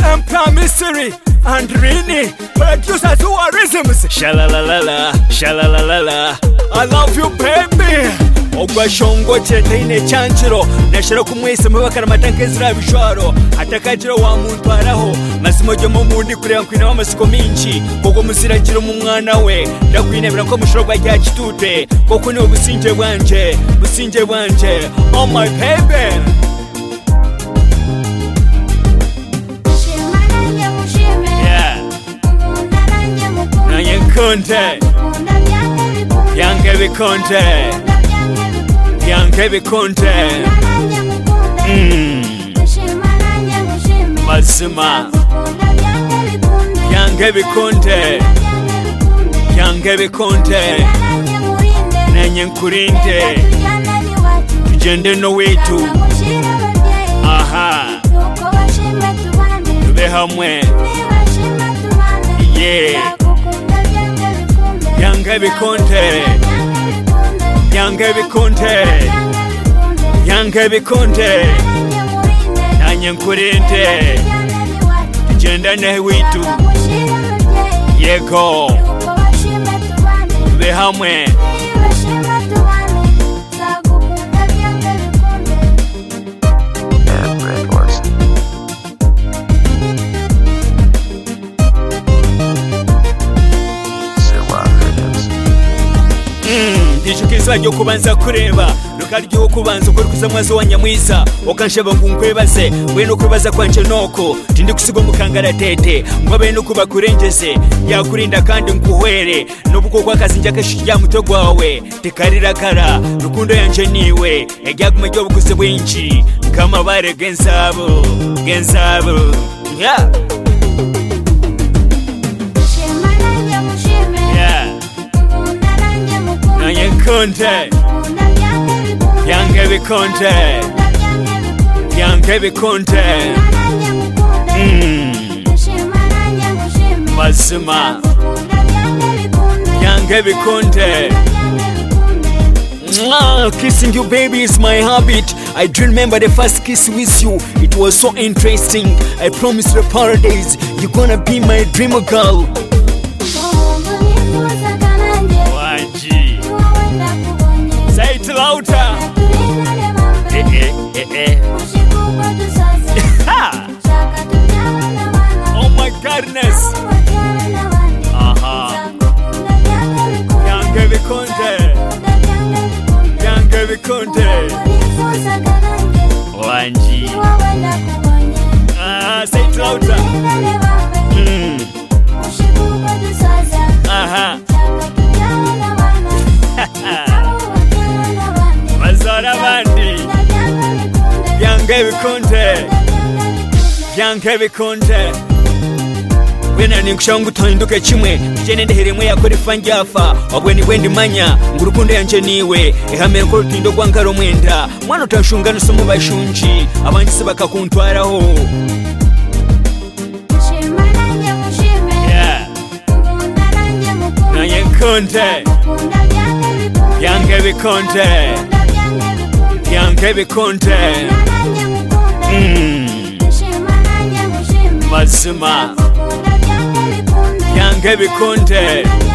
Empire Mystery and Rini, producers who are rhythms. Shalalalala, shalalalala. I love you, baby. Ogwa shongo chetine chanchiro nashira kumwese mubakara matanke zira bishwaro atakajira wa muntu araho mazimo jyo mu mundi kureba kwina wamasiko minchi koko muziragiro mu mwana we ndakwinebera ko mushorwa rya kitute koko ni obusinje bwanje oh my baby. Nanye konte yange bikonte Yange bikonte Mazima Yange bikonte Nenye nkurinde Tujende no wetu Aha Tube hamwe Yeah Yange bikonte Nanye nkurinde Tujenda ne witu Yego Tube hamwe Ndichukizwa ryo kubanza kureba rukari ryo kubanza ukuri kuzamwazo wa nyamwiza okansheba ngunkwebaze we no kubaza kwanje noko tindi kusigo mukangara tete ngwabe no kuba kurengeze yakurinda kandi nkuhwere nobuko kwa kazi njaka mutogo wawe tekarira kara rukundo yanje niwe egyagume ryo bukuze bwinji kama bare genzabo yeah Konte Yange bikonte Mazima Yange bikonte Kissing you baby is my habit. I do remember the first kiss with you. It was so interesting. I promise the paradise. You're gonna be my dream girl. Say it louder. Oh my goodness. Yange bikonte. Wanji. Say it louder. Mazara bandi Yange bikonte Wena ninkushangu tuhinduke kimwe Jene ndeheremwe yakore fanjafa Wabwe ni wendi manya Ngurukundo yanje niwe Ihame nkoro tindo kwa nkaro mwenda Mwana utanshungana sumu bashunji Abanjisi bakakuntwaraho Yeah Nanye konte Yange bikonte Mazima Yange bikonte